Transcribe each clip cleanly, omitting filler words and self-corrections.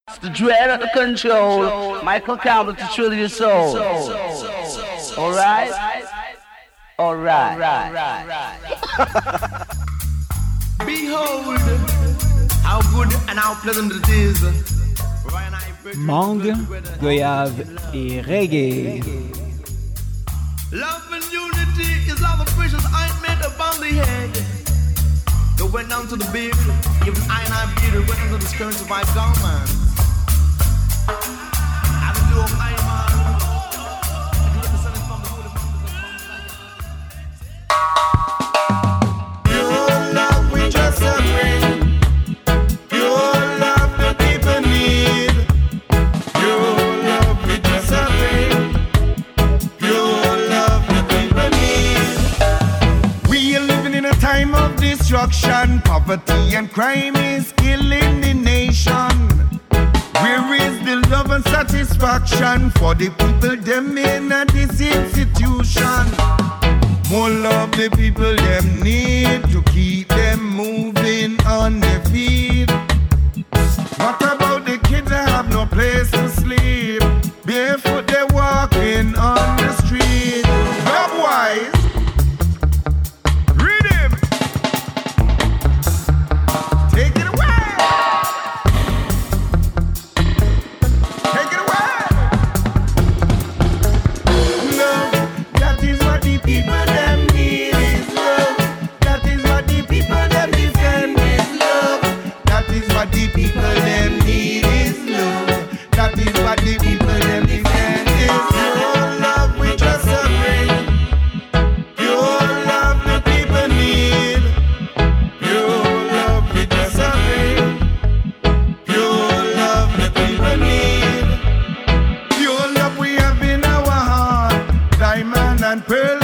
The dread at the control. Michael Campbell to thrill your soul. Alright? Alright. Behold, how good and how pleasant it is. Mangue, goyave et reggae. Love and unity is love, a precious ointment upon the head. They went down to the beard, even I and I beard, went into the skirts of my garment. I will do a high man. Your love we just bring. Your love the people need. Your love we just bring. Your love the people need. We are living in a time of destruction. Poverty and crime is killing the nation. Where is the love and satisfaction for the people them in this institution? More love the people them need to keep them moving on their feet. What about the kids that have no place to sleep? Barefoot they walking on the street. Dub-wise, read him. Take it away. People them need is love. That is what the people them defend is love. That is what the people them need is love. That is what the people them defend is your love we just bring. Your love the people need. Your love we just bring. Your love the people need. Your love we have in our heart. Diamond and pearls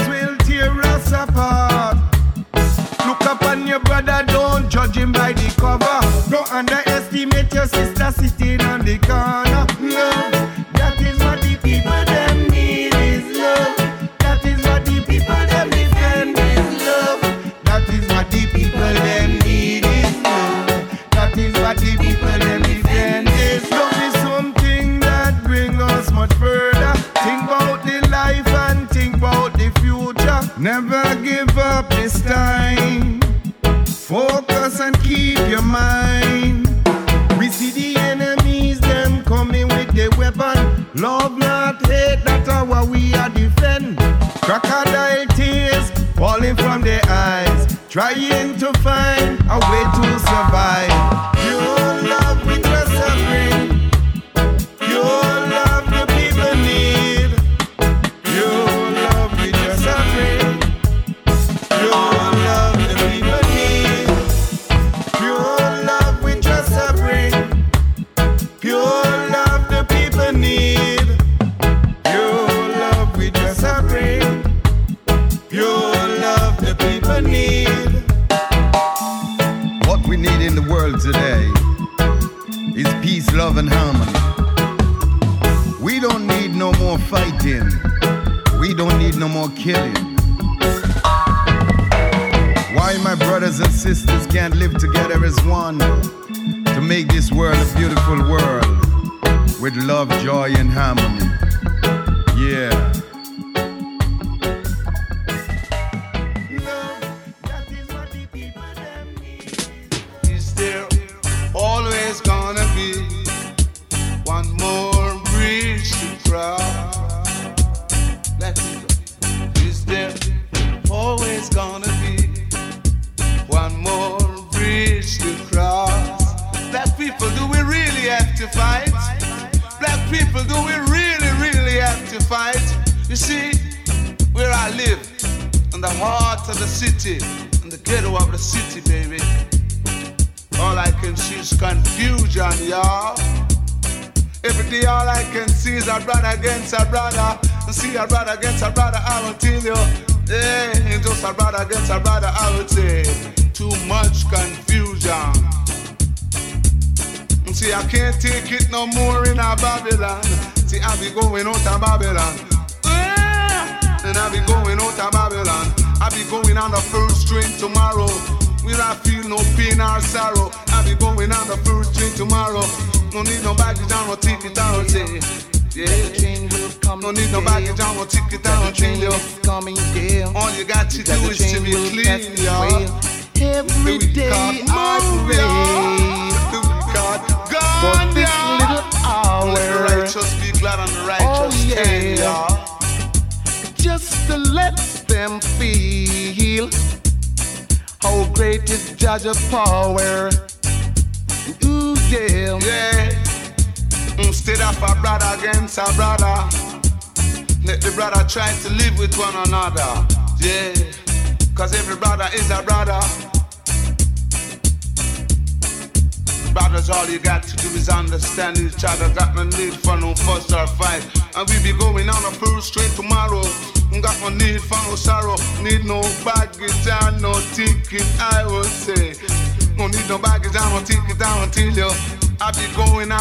apart. Look upon your brother, don't judge him by the cover. Don't underestimate your sister sitting on the corner. Love, that is what the people them need is love. That is what the people them defend is love. That is what the people them need is love. That is what the people them defend is love. Is something that brings us much further. Think about the life and think about the future. Never give up this time. Focus and keep your mind. We see the enemies, them coming with their weapon. Love not hate, that's how we are defend. Crocodile tears falling from their eyes, trying to find a way to survive. Your love we just bring. Your love the people need. Your love we just bring. Your love the people need. Pure love we just bring. Pure love the people need. Pure love we just bring. Pure love the people need. What we need in the world today is peace, love and harmony. We don't need no more fighting. We don't need no more killing. Why my brothers and sisters can't live together as one to make this world a beautiful world with love, joy and harmony. Yeah. Is there always gonna be one more bridge to cross? Let's go. Is there always gonna be one more bridge to cross? Black people, do we really have to fight? Black people, do we really have to fight? You see, where I live, in the heart of the city, in the ghetto of the city, baby, all I can see is confusion, y'all. Every day all I can see is a brother against a brother. And see a brother against a brother, I will tell you. Yeah, just a brother against a brother, I would say. Too much confusion. See, I can't take it no more in a Babylon. See, I be going out of Babylon. And I be going out of Babylon. I be going on the first string tomorrow. Will I feel no pain or sorrow? I be going on the first string tomorrow. No need no baggage, I no ticket, I don't say. Yeah. No need no baggage, I no ticket, I don't tell you. All you got to do is to be clean, y'all. Every day I pray for this little hour. Let the righteous be glad and the righteous stand, y'all. Just to let them feel how great is Judge's power. Ooh, yeah. Yeah. Instead of a brother against a brother, let the brother try to live with one another. Yeah. Cause every brother is a brother. Brothers, all you got to do is understand each other. Got no need for no fuss or fight. And we be going on a full straight tomorrow. Got no need for no sorrow. Need no baggage and no ticket, I would say. No need no baggage and no ticket, I will tell you. I be going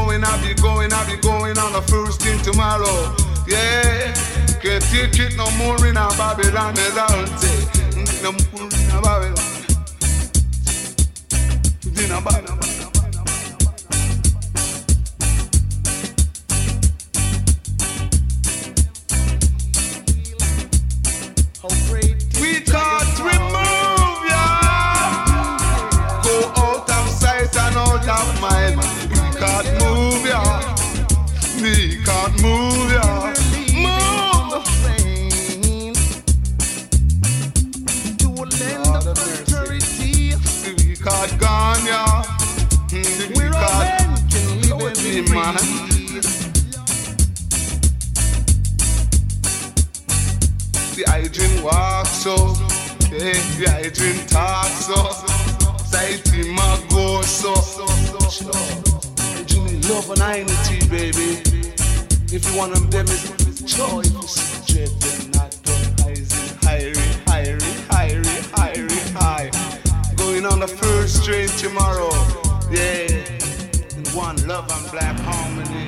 on the first thing tomorrow. Yeah. Can't take it no more in a Babylon, as I would say. No more in a Babylon. In a Babylon. We can't remove ya. Go out of sight and out of mind. We can't move ya. We can't move ya. Move. We can't gone ya. We can't live it, man. The hydrant walk so, yeah, the hydrant talk so, sight him a go so. Hydrant love and unity, baby. If you want them is joy. If you see dread, then not high. Going on the first train tomorrow, yeah. In one love and black harmony.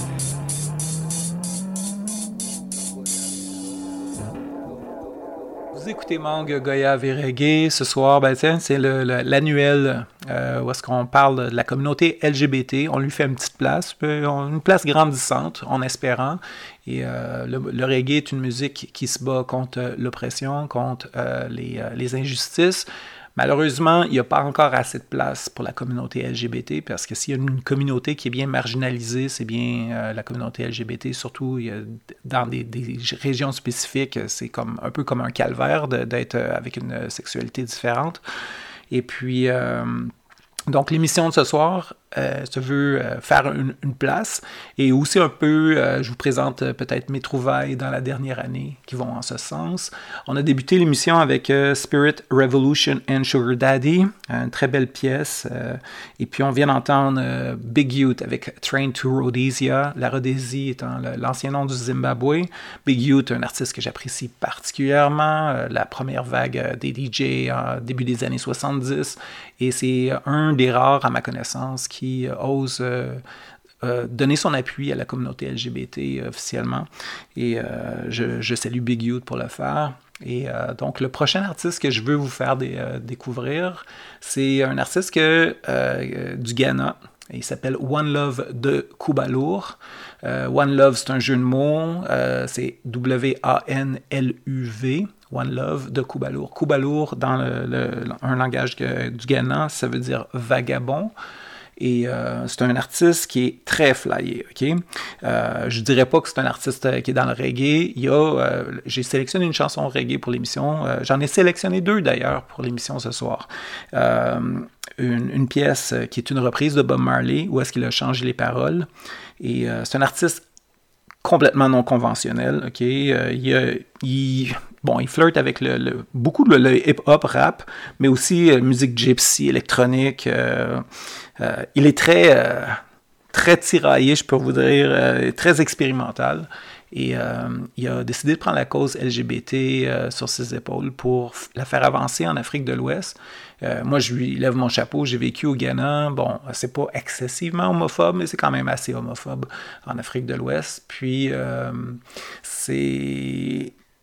Vous écoutez Mangue, Goyave et Reggae. Ce soir, ben tiens, c'est l'annuel où est-ce qu'on parle de la communauté LGBT. On lui fait une petite place, une place grandissante, en espérant. Et le reggae est une musique qui se bat contre l'oppression, contre les injustices. Malheureusement, il n'y a pas encore assez de place pour la communauté LGBT, parce que s'il y a une communauté qui est bien marginalisée, c'est bien la communauté LGBT, surtout dans des régions spécifiques, c'est un peu comme un calvaire d'être avec une sexualité différente. Et puis, donc l'émission de ce soir se veut faire une place, et aussi un peu, je vous présente peut-être mes trouvailles dans la dernière année qui vont en ce sens. On a débuté l'émission avec Spirit Revolution and Sugar Daddy, une très belle pièce, et puis on vient d'entendre Big Youth avec Train to Rhodesia, la Rhodésie étant l'ancien nom du Zimbabwe. Big Youth, un artiste que j'apprécie particulièrement, la première vague des DJ début des années 70, et c'est un des rares à ma connaissance qui ose donner son appui à la communauté LGBT officiellement. Et je salue Big Youth pour le faire. Et donc, le prochain artiste que je veux vous faire découvrir, c'est un artiste du Ghana. Il s'appelle One Love de Kubalour. One Love, c'est un jeu de mots. C'est W-A-N-L-U-V. One Love de Kubalour. Kubalour, dans un langage du Ghana, ça veut dire vagabond. Et c'est un artiste qui est très flyé, ok? Je dirais pas que c'est un artiste qui est dans le reggae. J'ai sélectionné une chanson reggae pour l'émission. J'en ai sélectionné 2 d'ailleurs pour l'émission ce soir. Une pièce qui est une reprise de Bob Marley, où est-ce qu'il a changé les paroles. Et c'est un artiste complètement non conventionnel, ok? Il flirte avec beaucoup le hip-hop, rap, mais aussi musique gypsy, électronique. Il est très tiraillé, je peux vous dire, très expérimental. Et il a décidé de prendre la cause LGBT sur ses épaules pour la faire avancer en Afrique de l'Ouest. Moi, je lui lève mon chapeau. J'ai vécu au Ghana. Bon, c'est pas excessivement homophobe, mais c'est quand même assez homophobe en Afrique de l'Ouest. Puis,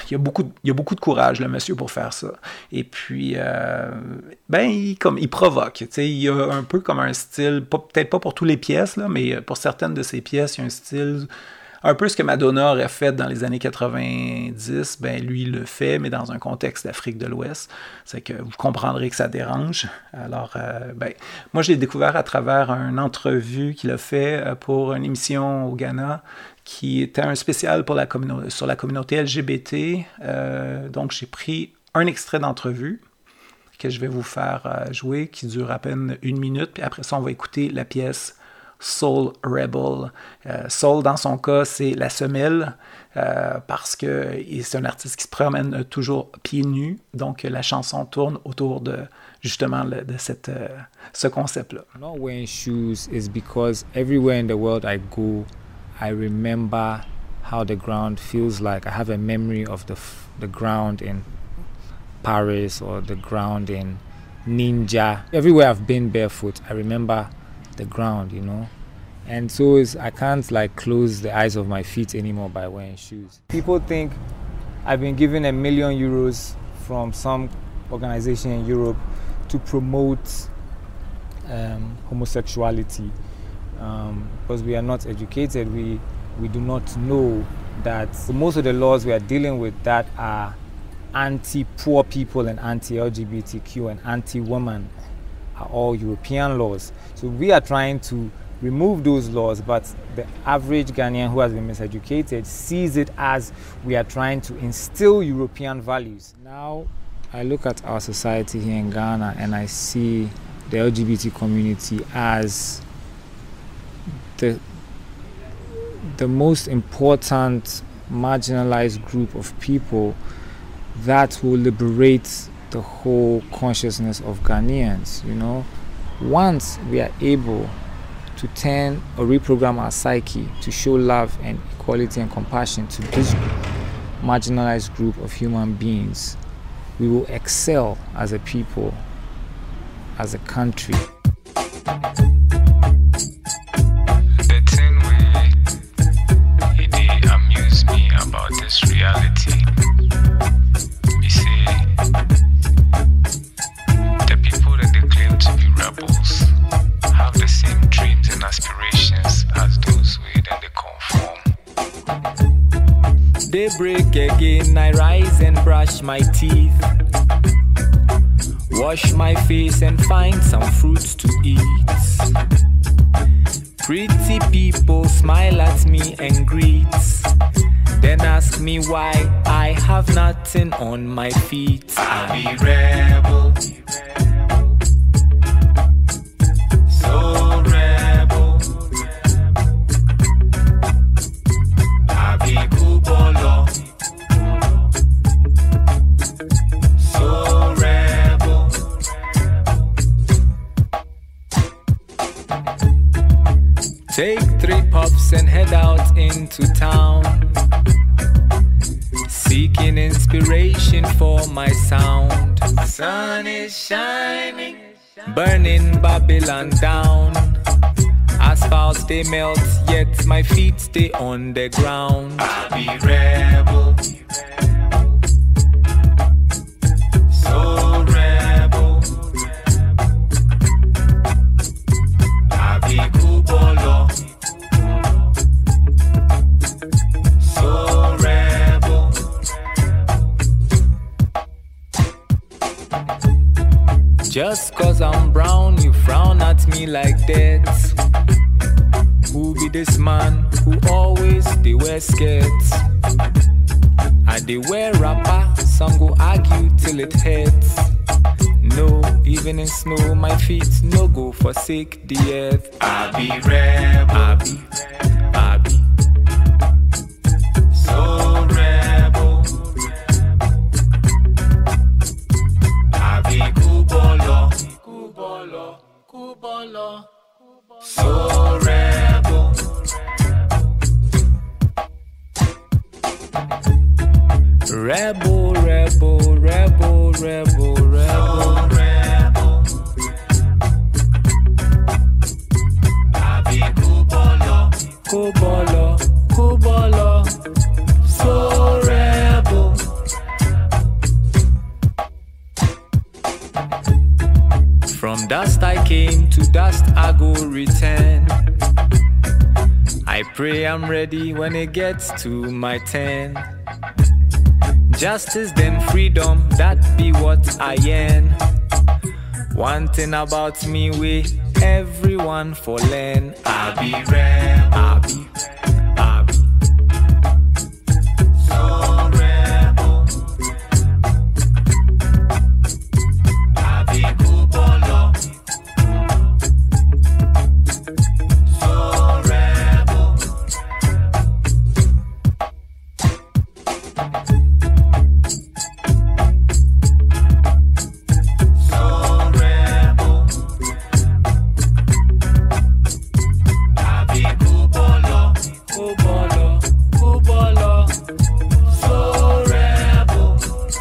il y a beaucoup de courage, le monsieur, pour faire ça. Et puis, il provoque. Tu sais, il y a un peu comme un style, peut-être pas pour toutes les pièces, là, mais pour certaines de ses pièces, il y a un style... Un peu ce que Madonna aurait fait dans les années 90, lui, il le fait, mais dans un contexte d'Afrique de l'Ouest. C'est que vous comprendrez que ça dérange. Alors, moi, je l'ai découvert à travers une entrevue qu'il a fait pour une émission au Ghana qui était un spécial sur la communauté LGBT. Donc, j'ai pris un extrait d'entrevue que je vais vous faire jouer, qui dure à peine 1 minute. Puis après ça, on va écouter la pièce Soul Rebel. Soul, dans son cas, c'est la semelle, parce que c'est un artiste qui se promène toujours pieds nus. Donc, la chanson tourne autour de, justement, de ce concept-là. Not wearing shoes is because everywhere in the world I go, I remember how the ground feels like. I have a memory of the ground in Paris or the ground in Ninja. Everywhere I've been barefoot, I remember the ground, you know, and so I can't close the eyes of my feet anymore by wearing shoes. People think I've been given €1 million from some organization in Europe to promote homosexuality, because we are not educated. We do not know that most of the laws we are dealing with that are anti-poor people and anti-LGBTQ and anti-women are all European laws. So we are trying to remove those laws, but the average Ghanaian who has been miseducated sees it as we are trying to instill European values. Now, I look at our society here in Ghana and I see the LGBT community as the most important marginalized group of people that will liberate the whole consciousness of Ghanaians, you know. Once we are able to turn or reprogram our psyche to show love and equality and compassion to this marginalized group of human beings, we will excel as a people, as a country. The thing it amuse me about this reality, we say the people that they claim to be rebels have the same dreams and aspirations as those who then they conform. Daybreak again, I rise and brush my teeth, wash my face and find some fruits to eat. Pretty people smile at me and greet, then ask me why I have nothing on my feet. I'll be rebel, so rebel. I'll be kubolo, so rebel. Take 3 puffs and head out into town, seeking inspiration for my sound. Sun is shining, Burning Babylon down. Asphalt they melt, yet my feet stay on the ground. I'll be rebel, so rebel. I'll be kubolo, so rebel. Just cause I'm brown, you frown at me like that. Who be this man who always they wear skirts? I they wear rapper, some go argue till it hurts. No, even in snow, my feet no go forsake the earth. I'll be rebel, I be so rebel. I'll be kubolo, so rebel. rebel, rebel, rebel, rebel, rebel. Rebel. I'll be kubolo, Kubolo, kubolo, so rebel. From dust I came, to dust I go return. I pray I'm ready when it gets to my turn. Justice then freedom, that be what I yearn. One thing about me, we everyone for learn. I be rebel, I be so rebel. I be Kubolo, so rebel. So rebel. I be Kubolo, Kubolo, Kubolo, so rebel.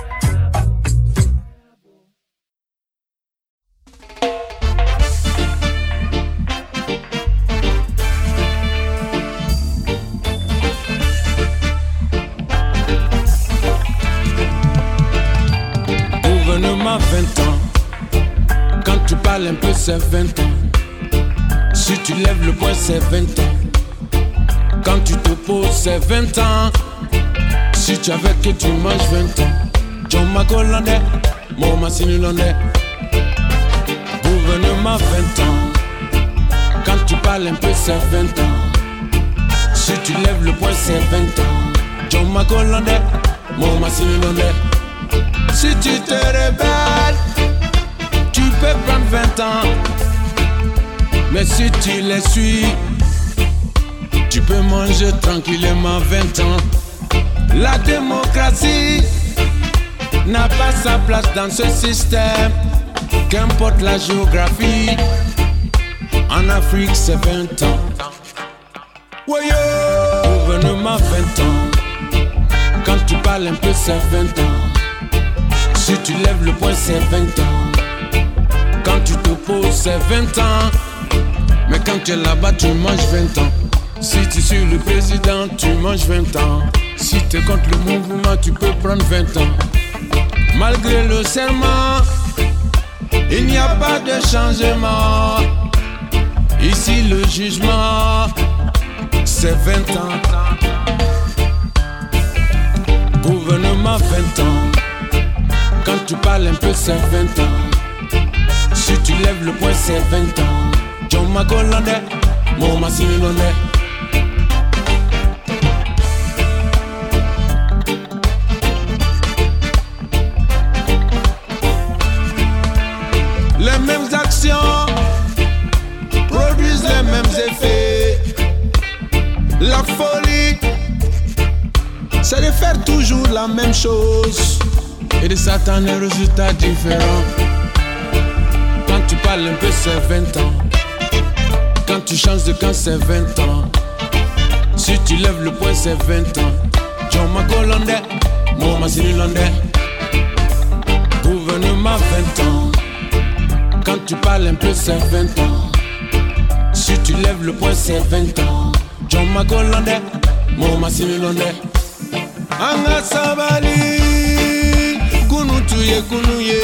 Gouvernement 20 ans. Quand tu parles un peu, c'est 20 ans. Si tu lèves le poing, c'est 20 ans. Quand tu te poses, c'est 20 ans. Si tu avais que tu manges 20 ans. John Magolandais, mon Massinulandais. Gouvernement 20 ans. Quand tu parles un peu, c'est 20 ans. Si tu lèves le poing, c'est 20 ans. John Magolandais, mon Massinulandais. Si tu te rebelles, tu peux prendre 20 ans. Mais si tu les suis, tu peux manger tranquillement 20 ans. La démocratie n'a pas sa place dans ce système. Qu'importe la géographie, en Afrique c'est 20 ans. Woyo! Gouvernement 20 ans. Quand tu parles un peu c'est 20 ans. Si tu lèves le poing, c'est 20 ans. Quand tu te poses, c'est 20 ans. Mais quand tu es là-bas, tu manges 20 ans. Si tu suis le président, tu manges 20 ans. Si tu es contre le mouvement, tu peux prendre 20 ans. Malgré le serment, il n'y a pas de changement. Ici, le jugement, c'est 20 ans. Gouvernement 20 ans. Quand tu parles un peu, c'est 20 ans. Si tu lèves le poing, c'est 20 ans. John Magolandais, mon Massinulandais. Les mêmes actions produisent les mêmes effets. La folie, c'est de faire toujours la même chose et de s'attendre à un résultat différent. Quand tu parles un peu, c'est 20 ans. Quand tu changes de camp, c'est 20 ans. Si tu lèves le poing, c'est 20 ans. John Magolandais, mon Massinulandais. Gouvernement 20 ans. Quand tu parles un peu, c'est 20 ans. Si tu lèves le poing, c'est 20 ans. John Magolandais, mon Massinulandais. Anga Sabali, Kunutuye Kunuye.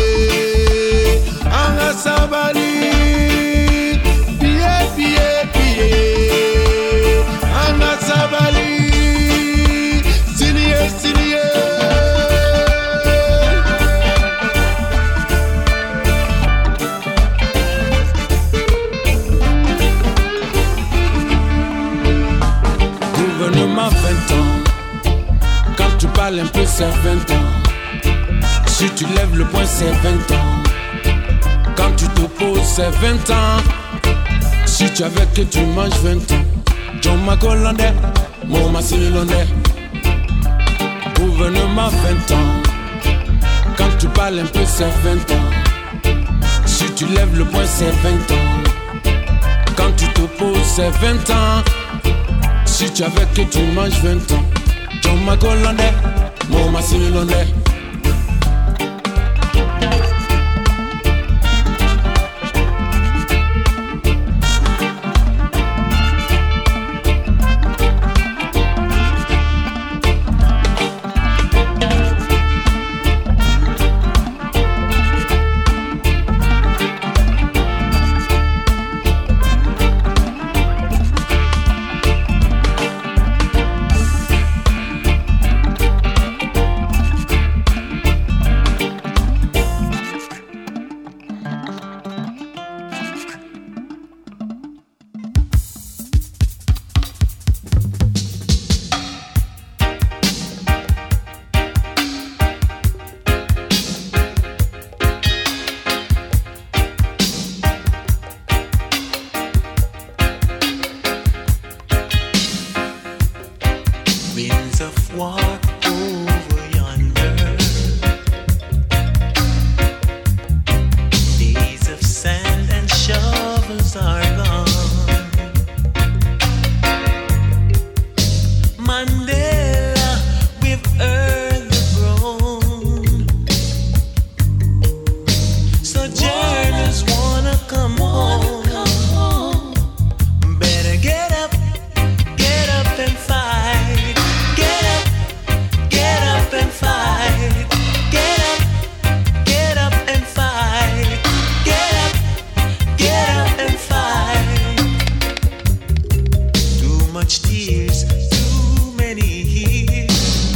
Anga Sabali, Pie Pie Pie. Anga Sabali, Sinie Sinie. Gouvernement 20 ans. Quand tu parles un peu, c'est 20 ans. Si tu lèves le poing, c'est 20 ans. Quand tu te poses, c'est 20 ans. Si tu avais que tu manges 20 ans. John Magolandais, mon Massinulandais. Gouvernement 20 ans. Quand tu parles un peu, c'est 20 ans. Si tu lèves le poing, c'est 20 ans. Quand tu te poses, c'est 20 ans. Si tu avais que tu manges 20 ans. John Magolandais, mon Massinulandais. days of war over yonder, days of sand and shovels are gone. Mandela, we've earned the throne. Sojourners wanna come home. Better get up and fight. Get up and fight. Get up and fight. Get up and fight. Too much tears, too many years.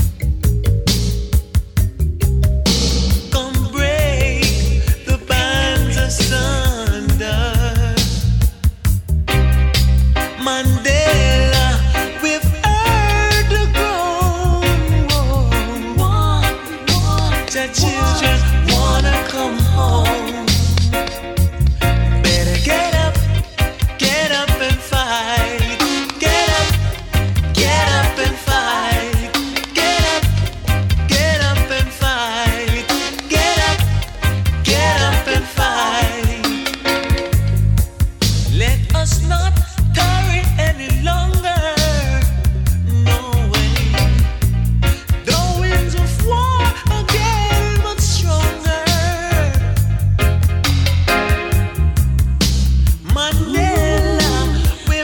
Come break the bands asunder. Mandela, we've heard the groan. The children wanna come home. Better get up and fight. Get up and fight. Get up and fight. Get up and fight. Let us not tarry any longer. No way. The winds of war are getting much stronger. Mandela, we've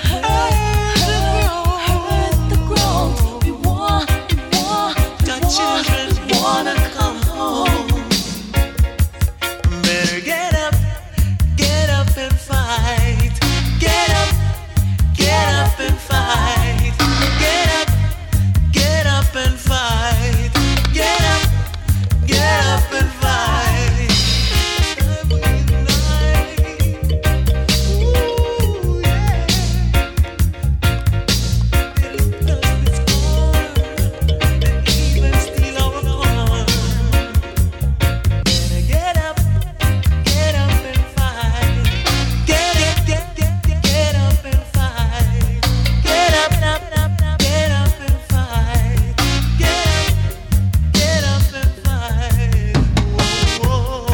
heard the groan. We want. The children wanna come home. Better get up and fight. Get up and fight. Get up and fight. Get up and fight. Ooh, yeah. They looked us with scorn, and even steal our corn. Better get up and fight. Get up and fight. Get up and fight. Get up and fight. Oh,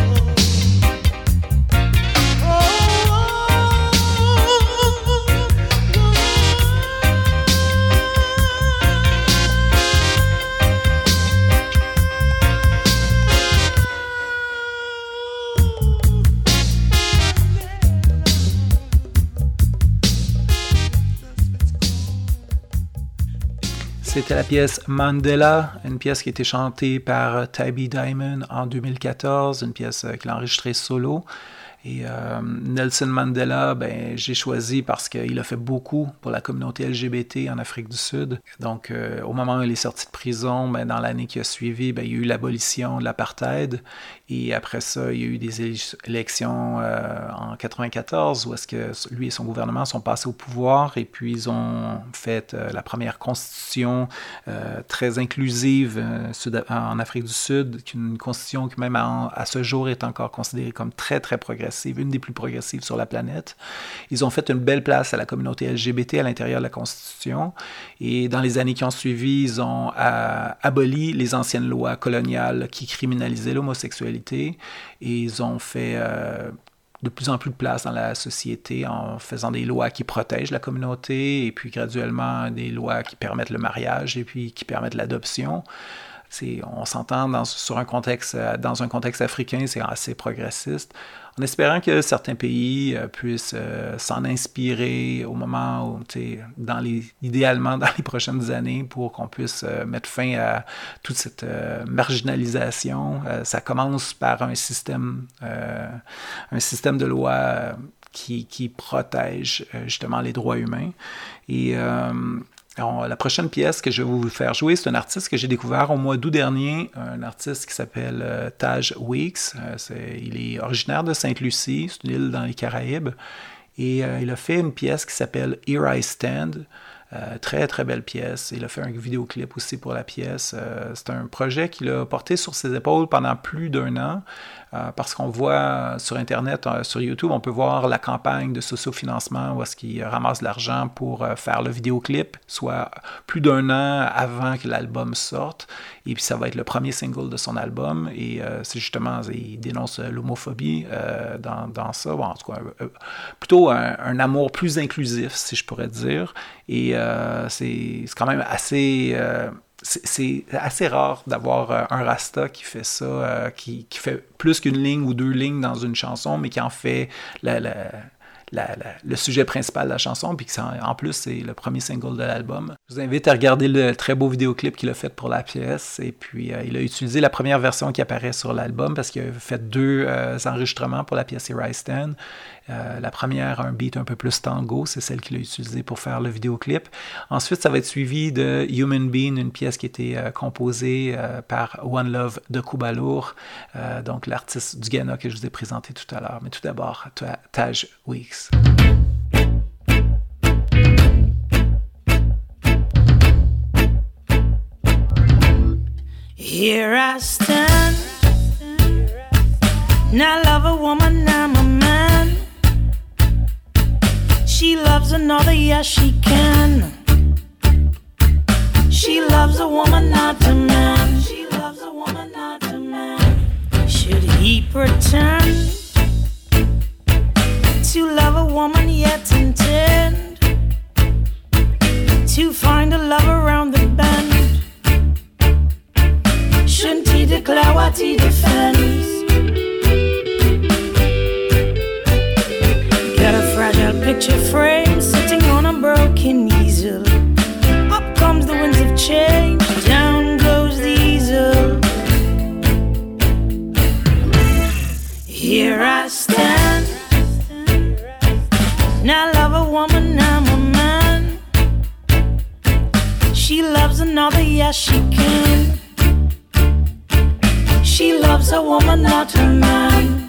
C'était la pièce Mandela, une pièce qui a été chantée par Tabby Diamond en 2014, une pièce qu'il a enregistrée solo. Et Nelson Mandela, j'ai choisi parce qu'il a fait beaucoup pour la communauté LGBT en Afrique du Sud. Donc, au moment où il est sorti de prison, dans l'année qui a suivi, il y a eu l'abolition de l'apartheid. Et après ça, il y a eu des élections en 1994 où est-ce que lui et son gouvernement sont passés au pouvoir. Et puis, ils ont fait la première constitution très inclusive en Afrique du Sud, une constitution qui même à ce jour est encore considérée comme très, très progressive, une des plus progressives sur la planète. Ils ont fait une belle place à la communauté LGBT à l'intérieur de la Constitution. Et dans les années qui ont suivi, ils ont aboli les anciennes lois coloniales qui criminalisaient l'homosexualité. Et ils ont fait de plus en plus de place dans la société en faisant des lois qui protègent la communauté et puis graduellement des lois qui permettent le mariage et puis qui permettent l'adoption. On s'entend dans un contexte africain, c'est assez progressiste, en espérant que certains pays puissent s'en inspirer au moment où, idéalement dans les prochaines années, pour qu'on puisse mettre fin à toute cette marginalisation. Ça commence par un système de loi qui protège justement les droits humains. Et alors, la prochaine pièce que je vais vous faire jouer, c'est un artiste que j'ai découvert au mois d'août dernier, un artiste qui s'appelle Taj Weeks. Il est originaire de Sainte-Lucie, c'est une île dans les Caraïbes, et il a fait une pièce qui s'appelle Here I Stand. Très, très belle pièce. Il a fait un vidéoclip aussi pour la pièce. C'est un projet qu'il a porté sur ses épaules pendant plus d'1 an. parce qu'on voit sur Internet, sur YouTube, on peut voir la campagne de sociofinancement où est-ce qu'ils ramassent de l'argent pour faire le vidéoclip, soit plus d'un an avant que l'album sorte. Et puis ça va être le premier single de son album. Et c'est justement, il dénonce l'homophobie dans ça. Bon, en tout cas, plutôt un amour plus inclusif, si je pourrais dire. Et c'est quand même assez... c'est assez rare d'avoir un Rasta qui fait ça, qui fait plus qu'une ligne ou deux lignes dans une chanson, mais qui en fait le sujet principal de la chanson, puis en plus, c'est le premier single de l'album. Je vous invite à regarder le très beau vidéoclip qu'il a fait pour la pièce, et puis il a utilisé la première version qui apparaît sur l'album, parce qu'il a fait 2 enregistrements pour la pièce Here I Stand. La première, un beat un peu plus tango, c'est celle qu'il a utilisée pour faire le vidéoclip. Ensuite, ça va être suivi de Human Being, une pièce qui a été composée par One Love de Kubalour, donc l'artiste du Ghana que je vous ai présenté tout à l'heure. Mais tout d'abord, Taj Weeks. Here I stand, now love a woman, I'm a man. She loves another, yes she can. She loves a woman, not a man. She loves a woman, not a man. Should he pretend to love a woman yet intend to find a love around the bend? Shouldn't he declare what he defends? Got a fragile picture frame sitting on a broken easel. Up comes the winds of change, down goes the easel. Here I stand, now love a woman, I'm a man. She loves another, yes she can. She loves a woman, not a man.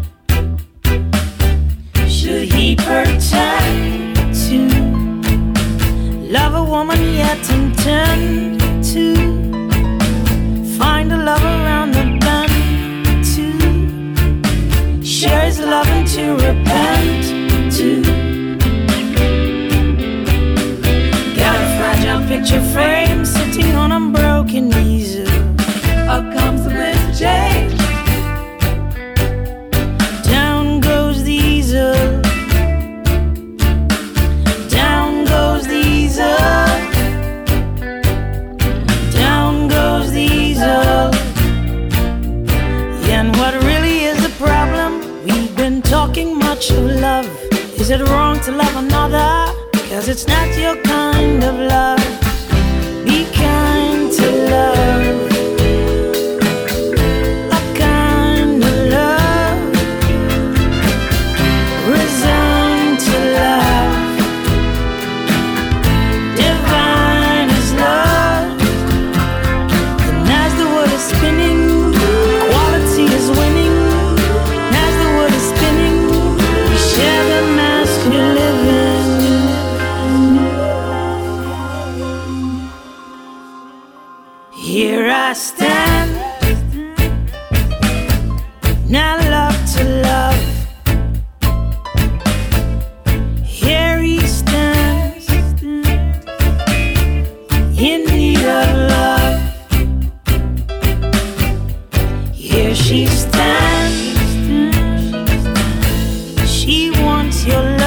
Should he pretend to love a woman yet intend to find a love around the bend, to share his love and to repent, to got a fragile picture frame sitting on a broken easel. Up comes the wind of change, down goes the easel. Down goes the easel. Down goes the easel. Yeah, and what really is the problem? We've been talking much of love. Is it wrong to love another? Cause it's not your kind of love. Be kind to love. Here I stand, now love to love. Here he stands, in need of love. Here she stands, she wants your love.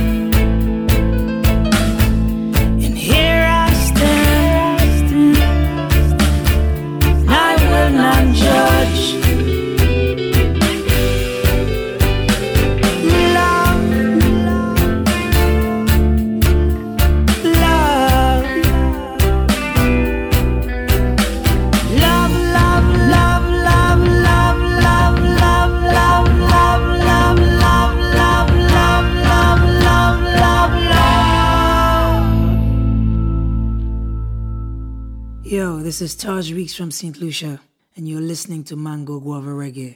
And here I stand, I will not judge. Love, love, love, love, love, love, love, love, love, love, love, love, love, love, love, love, love, love, love. Yo, this is Taj Weeks from St. Lucia, and you're listening to Mango Guava Reggae.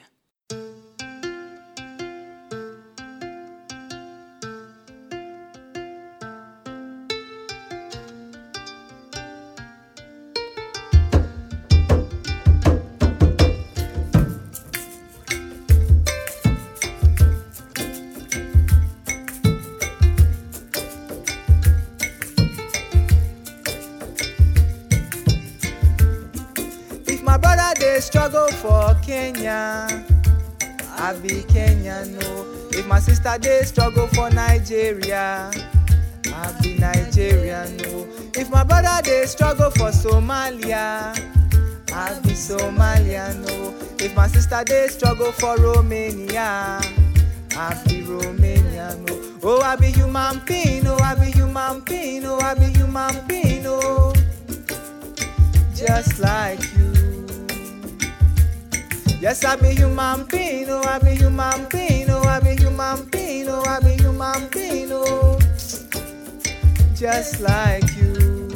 they struggle for Kenya, I be Kenyan, no. If my sister they struggle for Nigeria, I be Nigerian, no. If my brother they struggle for Somalia, I be Somalian, no. If my sister they struggle for Romania, I be Romanian, no. Oh, I be human being, oh, I be human being, oh, I be human being, oh, just like you. Yes, I be human being, oh, I be human being, oh, I be human being, oh, I be human being, oh, just like you,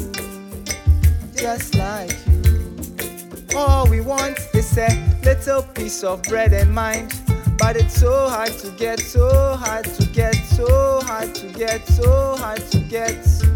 just like you. All we want is a little piece of bread and mind, but it's so hard to get, so hard to get, so hard to get, so hard to get.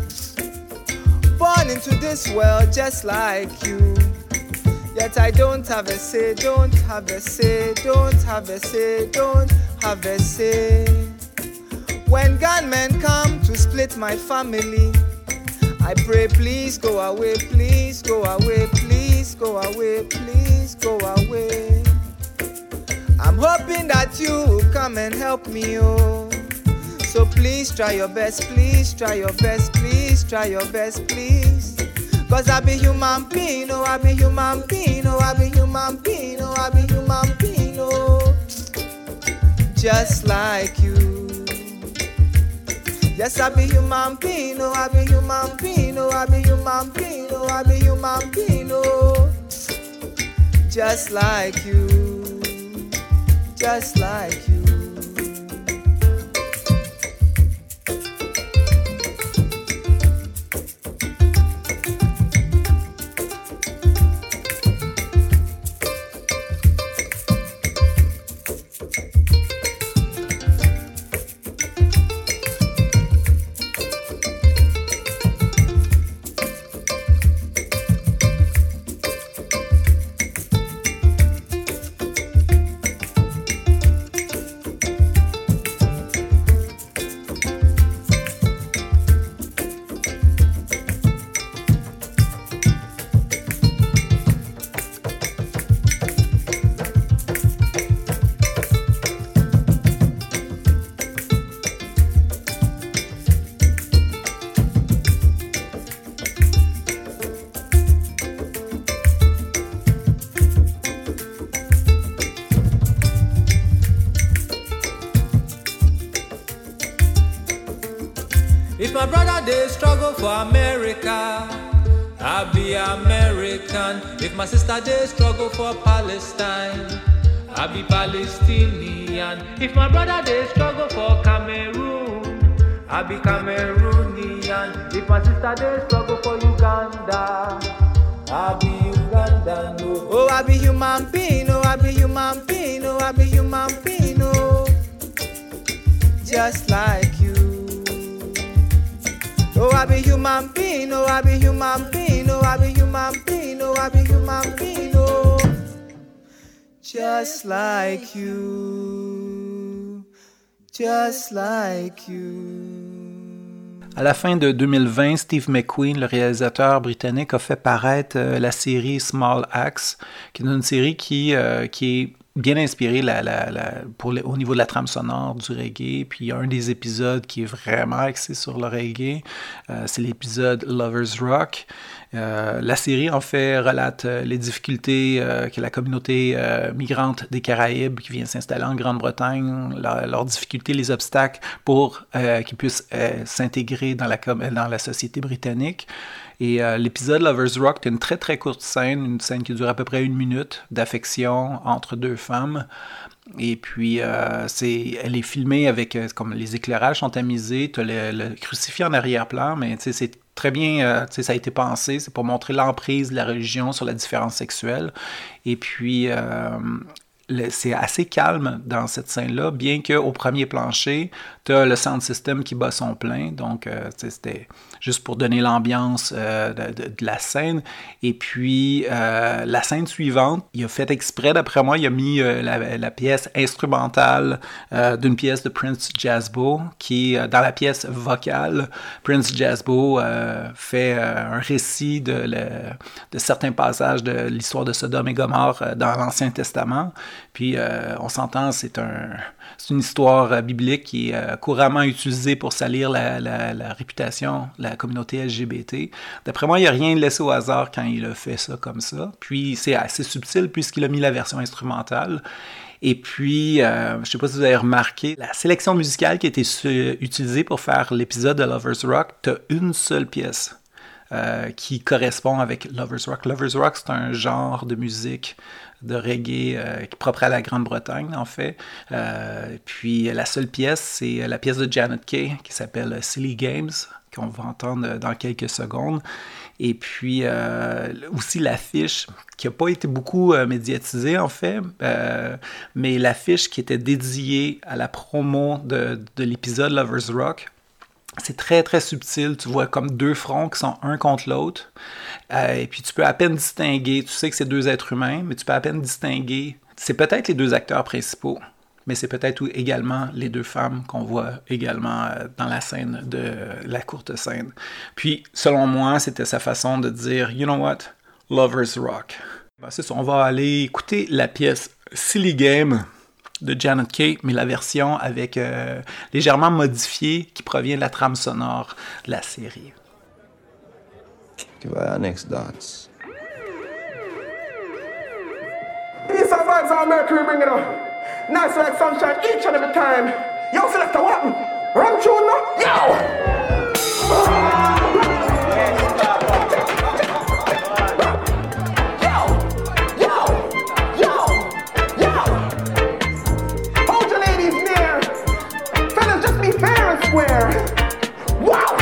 Born into this world just like you, yet I don't have a say, don't have a say, don't have a say, don't have a say. When gunmen come to split my family, I pray please go away, please go away, please go away, please go away. I'm hoping that you will come and help me, oh. So please try your best, please try your best, please try your best, please. Cause I be human being, oh, I be human being, oh, I be human being, oh, I be human being, oh, just like you. Yes, I be human being, oh, I be human being, oh, I be human being, oh, I be human being, oh, just like you, just like you. If my brother they struggle for America, I be American. If my sister they struggle for Palestine, I be Palestinian. If my brother they struggle for Cameroon, I be Cameroonian. If my sister they struggle for Uganda, I be Ugandan. Oh, I be human being, oh, I be human being, oh, I be human being, oh, just like you. Oh, I be human being, oh, I be human being, oh, I be human being, oh, I be human being, oh, just like you, just like you. À la fin de 2020, Steve McQueen, le réalisateur britannique, a fait paraître la série Small Axe, qui est une série qui est bien inspiré au niveau de la trame sonore du reggae. Puis il y a un des épisodes qui est vraiment axé sur le reggae. C'est l'épisode Lovers Rock. La série, en fait, relate les difficultés que la communauté migrante des Caraïbes qui vient s'installer en Grande-Bretagne, leurs difficultés, les obstacles pour qu'ils puissent s'intégrer dans la société britannique. Et l'épisode Lovers Rock, c'est une très très courte scène, une scène qui dure à peu près 1 minute d'affection entre deux femmes. Et puis, elle est filmée avec, comme les éclairages sont tamisés, tu as le crucifix en arrière-plan, mais c'est très bien, ça a été pensé, c'est pour montrer l'emprise de la religion sur la différence sexuelle. Et puis, c'est assez calme dans cette scène-là, bien qu'au premier plancher, T'as le sound system qui bat son plein, donc c'était juste pour donner l'ambiance de la scène. Et puis, la scène suivante, il a fait exprès, d'après moi, il a mis la pièce instrumentale d'une pièce de Prince Jazzbo, qui est dans la pièce vocale. Prince Jazzbo fait un récit de certains passages de l'histoire de Sodome et Gomorrhe dans l'Ancien Testament. Puis, on s'entend, c'est une histoire biblique qui est couramment utilisée pour salir la réputation de la communauté LGBT. D'après moi, il n'y a rien laissé au hasard quand il a fait ça comme ça. Puis, c'est assez subtil puisqu'il a mis la version instrumentale. Et puis, je ne sais pas si vous avez remarqué, la sélection musicale qui a été utilisée pour faire l'épisode de Lovers Rock, tu as une seule pièce qui correspond avec Lovers Rock. Lovers Rock, c'est un genre de musique de reggae qui est propre à la Grande-Bretagne, en fait. Puis la seule pièce, c'est la pièce de Janet Kay qui s'appelle Silly Games, qu'on va entendre dans quelques secondes. Et puis aussi l'affiche, qui n'a pas été beaucoup médiatisée, en fait, mais l'affiche qui était dédiée à la promo de l'épisode Lovers Rock. C'est très, très subtil. Tu vois comme deux fronts qui sont un contre l'autre. Et puis, tu peux à peine distinguer. Tu sais que c'est deux êtres humains, mais tu peux à peine distinguer. C'est peut-être les deux acteurs principaux, mais c'est peut-être également les deux femmes qu'on voit également dans la scène de la courte scène. Puis, selon moi, c'était sa façon de dire « You know what? Lovers rock ». C'est ça, on va aller écouter la pièce « Silly Game » de Janet Kay, mais la version avec légèrement modifiée qui provient de la trame sonore de la série. Give our next dance. These are vibes on Mercury bringing up. Nice like sunshine each and every time. Yo, selector, what happened? Run tune now? Yo! Square. Wow!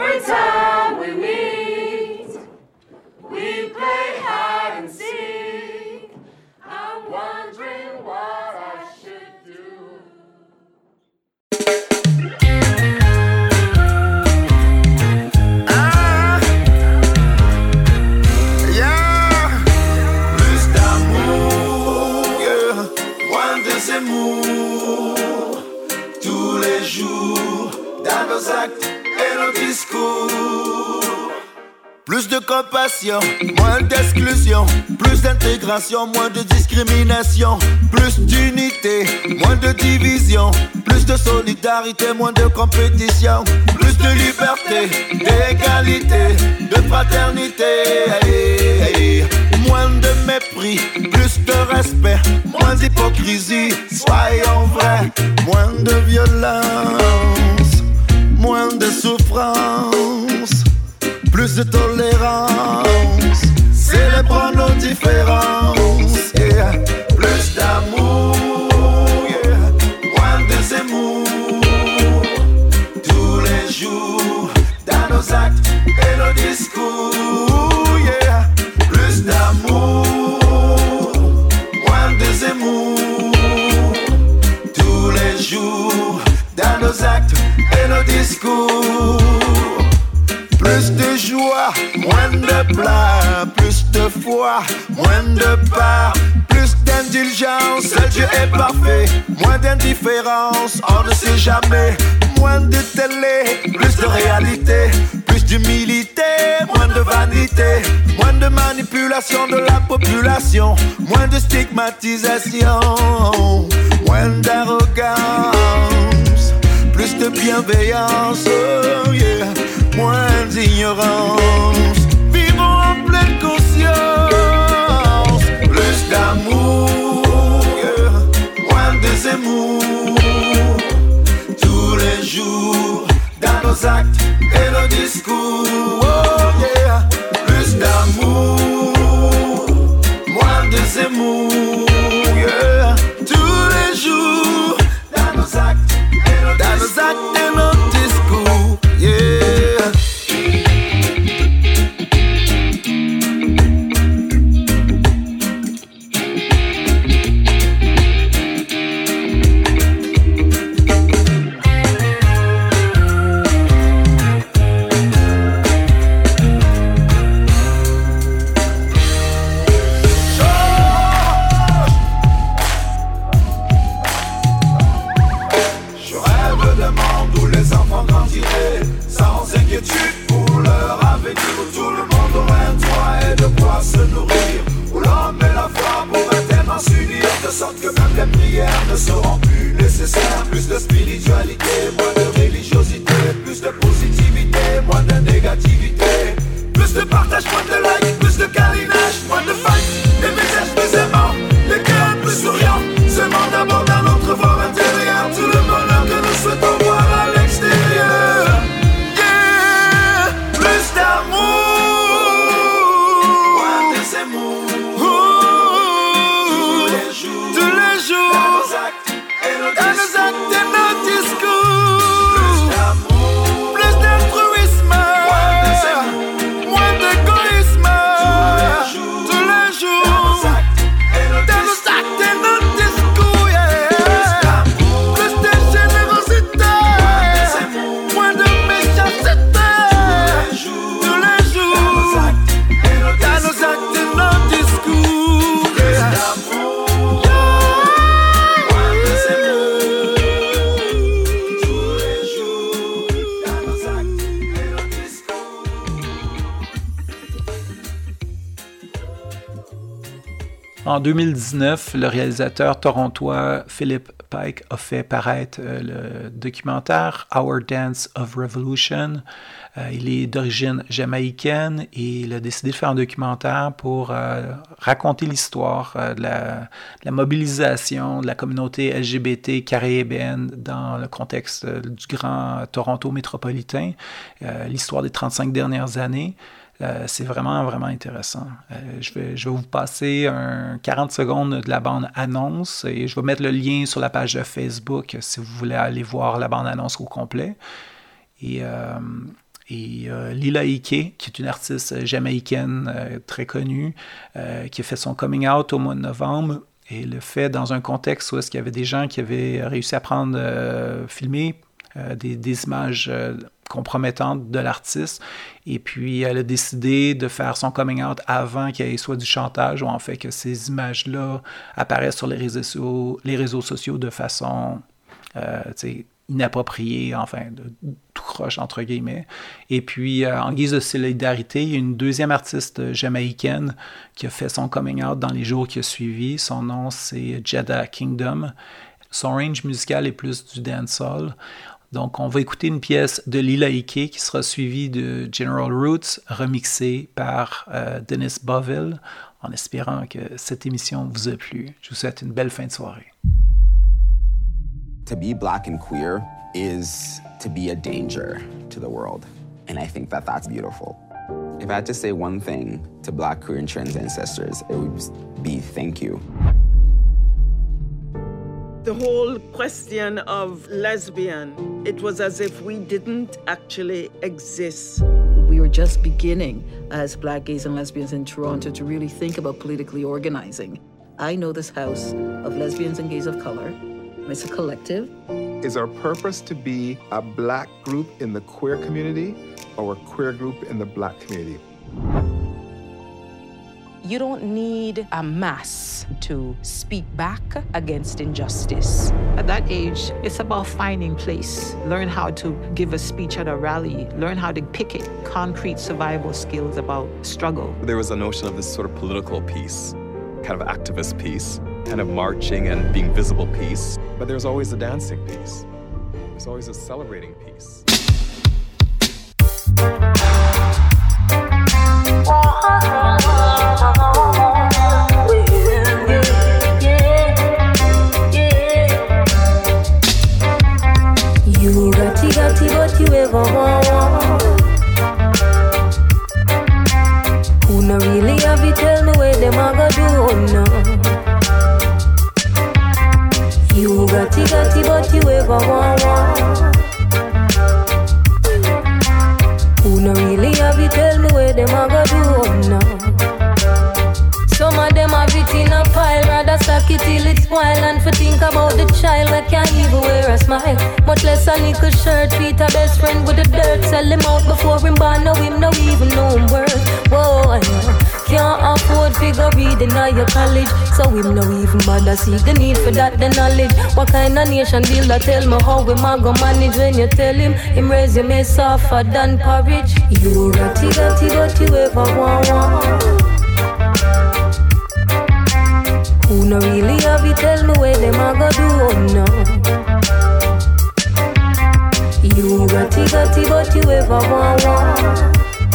Every time we meet, we play hide and seek. I'm wondering what I should do. Plus d'amour, moins de ces mots, tous les jours, dans nos actes et nos discours. Plus de compassion, moins d'exclusion, plus d'intégration, moins de discrimination, plus d'unité, moins de division, plus de solidarité, moins de compétition, plus de liberté, d'égalité, de fraternité, moins de mépris, plus de respect, moins d'hypocrisie, soyons vrais, moins de violence, moins de souffrance, plus de tolérance, célébrons nos différences, plus d'amour, moins de ces mots, tous les jours, dans nos actes et nos discours, plus d'amour, moins de ces mots, tous les jours, dans nos actes et nos discours. Plus de joie, moins de plats, plus de foi, moins de part, plus d'indulgence, seul Dieu est parfait, moins d'indifférence, on ne sait jamais, moins de télé, plus de réalité, plus d'humilité, moins de vanité, moins de manipulation de la population, moins de stigmatisation, moins d'arrogance, plus de bienveillance, moins d'ignorance, vivons en pleine conscience, plus d'amour, moins de ces mots, tous les jours, dans nos actes et nos discours, plus d'amour, moins de ces mots, tous les jours, dans nos actes et nos discours, de sorte que même les prières ne seront plus nécessaires. Plus de spiritualité, moins de religiosité, plus de positivité, moins de négativité, plus de partage, moins de like, plus de câlinage, moins de fight, des visages plus aimants, les cœurs plus souriants, seulement d'abord dans notre fort intérieur, tout le bonheur que nous souhaitons voir à l'extérieur. Plus d'amour, moins de ces mots, tous les jours, dans nos actes et nos discours, plus d'amour, plus d'altruisme, moins d'égoïsme, tous les jours, dans nos actes et nos discours, plus de générosité, moins de méchanceté, tous les jours, dans nos actes et nos discours, plus d'amour. En 2019, le réalisateur torontois Philip Pike a fait paraître le documentaire Our Dance of Revolution. Il est d'origine jamaïcaine et il a décidé de faire un documentaire pour raconter l'histoire de la mobilisation de la communauté LGBT caribéenne dans le contexte du grand Toronto métropolitain, l'histoire des 35 dernières années. C'est vraiment, vraiment intéressant. Je vais vous passer 40 secondes de la bande-annonce et je vais mettre le lien sur la page de Facebook si vous voulez aller voir la bande-annonce au complet. Et Et Lila Ike, qui est une artiste jamaïcaine très connue, qui a fait son coming out au mois de novembre, et le fait dans un contexte où est-ce qu'il y avait des gens qui avaient réussi à filmer des images compromettantes de l'artiste. Et puis, elle a décidé de faire son coming out avant qu'il y ait soit du chantage ou en fait que ces images-là apparaissent sur les réseaux sociaux de façon inappropriée, enfin, de tout croche, entre guillemets. Et puis, en guise de solidarité, il y a une deuxième artiste jamaïcaine qui a fait son coming out dans les jours qui ont suivi. Son nom, c'est Jada Kingdom. Son range musical est plus du dancehall. Donc, on va écouter une pièce de Lila Ike qui sera suivie de General Roots, remixée par Dennis Boville, en espérant que cette émission vous a plu. Je vous souhaite une belle fin de soirée. To be black and queer is to be a danger to the world. And I think that that's beautiful. If I had to say one thing to black, queer, and trans ancestors, it would be thank you. The whole question of lesbian, it was as if we didn't actually exist. We were just beginning as black gays and lesbians in Toronto to really think about politically organizing. I know this house of lesbians and gays of color. It's a collective. Is our purpose to be a black group in the queer community or a queer group in the black community? You don't need a mass to speak back against injustice. At that age, it's about finding place. Learn how to give a speech at a rally. Learn how to picket concrete survival skills about struggle. There was a notion of this sort of political peace, kind of activist peace, kind of marching and being visible peace. But there's always a dancing piece. There's always a celebrating piece. You got what you ever want. Who no really have you tell me where them a go do no. You got what you ever want. Who no really have you tell me where them a go do no. Some of them have it in a pile, rather stack it till it's spoil. And for think about the child that can't even wear a smile, much less a little shirt. Peter best friend with the dirt, sell him out before him born. Now him no even know him worth. Whoa, can't afford figure reading at your college, so him no even bother see the need for that the knowledge. What kind of nation builder tell me how we ma go manage when you tell him resume softer than porridge. You got what you ever want. Who no really have you tell me where them a go do no. You got what you ever want.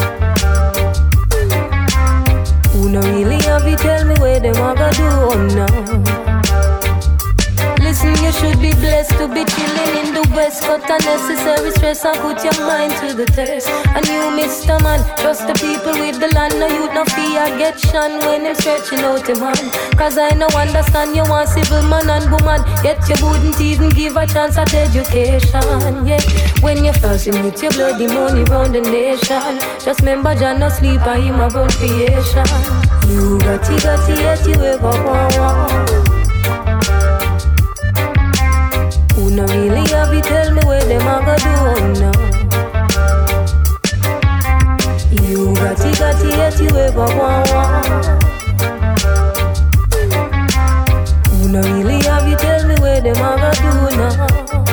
Who no really have you tell me where them a go do no. Listen, you should be blessed to be chilling in the West. Cut unnecessary stress and put your mind to the test. And you, Mr. Man, trust the people with the land. No youth, no fear, get shunned when them stretching out your hand. Cause I no understand you want civil man and woman, yet you wouldn't even give a chance at education. Yeah, when you first meet your bloody money round the nation, just remember John no sleep and him around creation. You got yet you ever want. Who no really have you tell me where them a go do no. You got yet you ever want. Who no really have you tell me where them a go do no.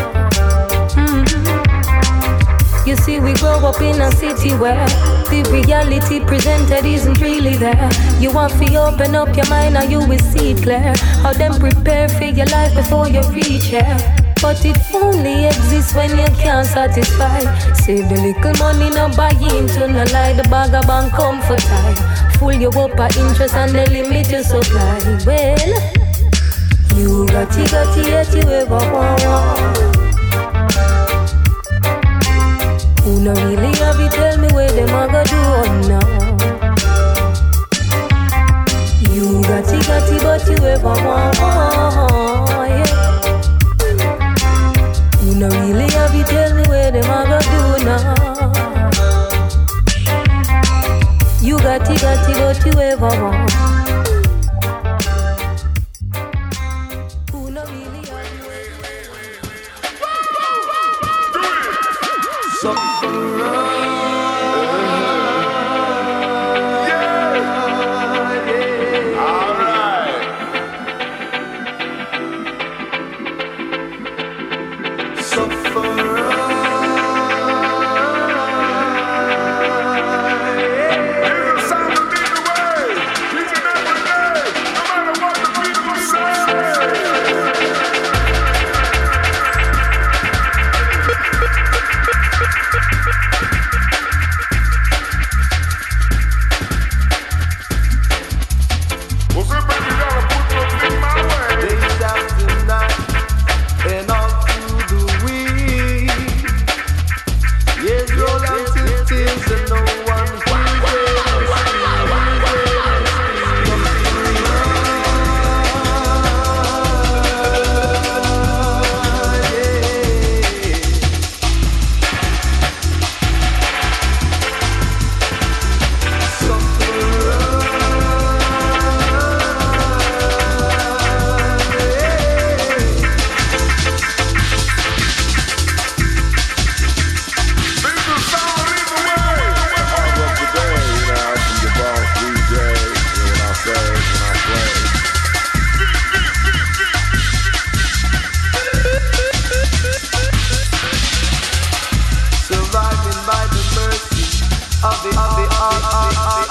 You see, we grow up in a city where the reality presented isn't really there. You want to open up your mind and you will see it clear. How them prepare for your life before you reach here. But it only exists when you can't satisfy. Save the little money, no buy into no lie. The bag of bank come for time. Fool you up at interest and they limit your supply. Well, you got yet you ever want. Who no really have you tell me where them a go do no. You got what you ever want. Yeah. Who no really have you tell me where them a go do now. of the